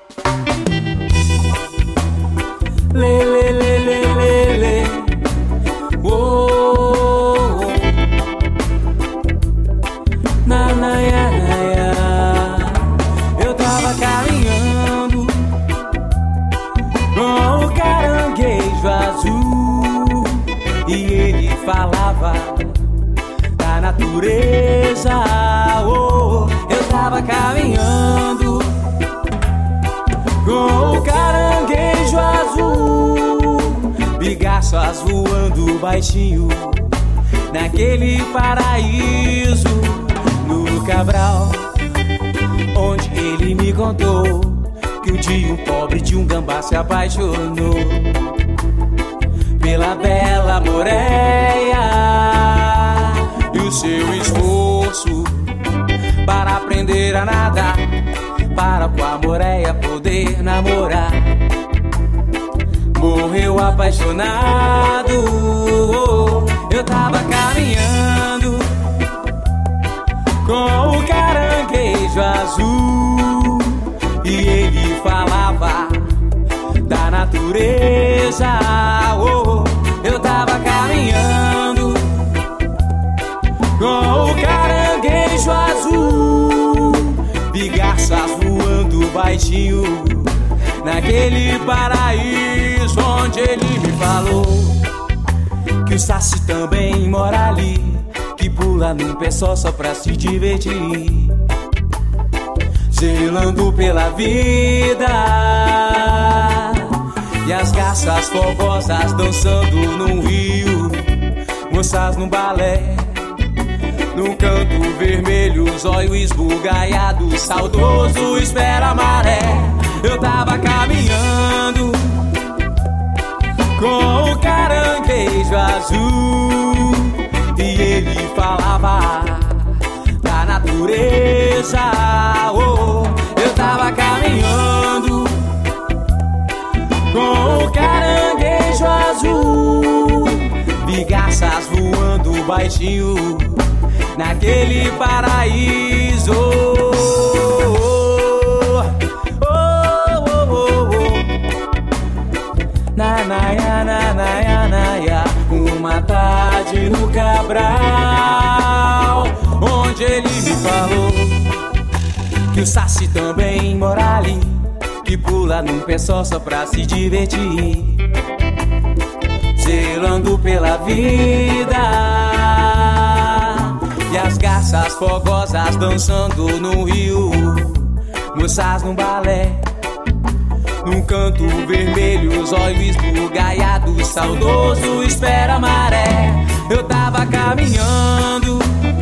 Lê, lê, lê, lê, lê, lê. Oh, oh. Na, na, ya, na, ya. Eu tava caminhando com o caranguejo azul e ele falava da natureza. Oh, eu tava caminhando com o caranguejo azul, bigaças voando baixinho naquele paraíso no Cabral, onde ele me contou que um dia um pobre de um gambá se apaixonou pela bela Moreia, e o seu esforço para aprender a nadar, para com a Moreia poder namorar, morreu apaixonado. Eu tava caminhando com o caranguejo azul e ele falava da natureza. Eu tava caminhando com o caranguejo azul, bigaças voando baixinho naquele paraíso, onde ele me falou que o Saci também mora ali, que pula num pé só pra se divertir, zelando pela vida, e as garças fogosas dançando num rio, moças num balé, num canto vermelho, os olhos esbugalhados, saudoso espera a maré. Eu tava caminhando com o caranguejo azul e ele falava da natureza. Eu tava caminhando com o caranguejo azul, bigaças voando baixinho naquele paraíso. Na, na, ya, na, na, ya, na, ya. Uma tarde no Cabral, onde ele me falou que o Saci também mora ali, que pula num pé só pra se divertir, zelando pela vida, e as garças fogosas dançando no rio, moças num balé, num canto vermelho, os olhos esbugalhados, saudoso espera a maré. Eu tava caminhando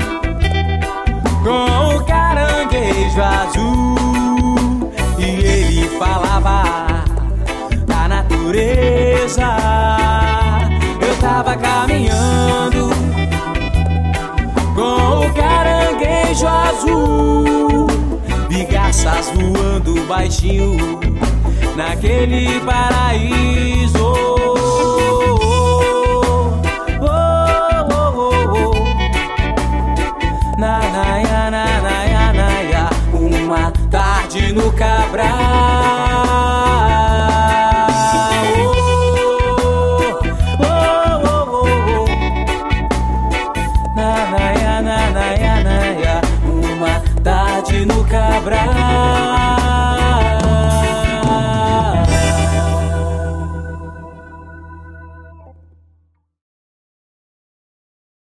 com o caranguejo azul e ele falava da natureza. Eu tava caminhando com o caranguejo azul, bigaças voando baixinho naquele paraíso. Na, na, ya, na, ya, na, ya. Uma tarde no Cabral,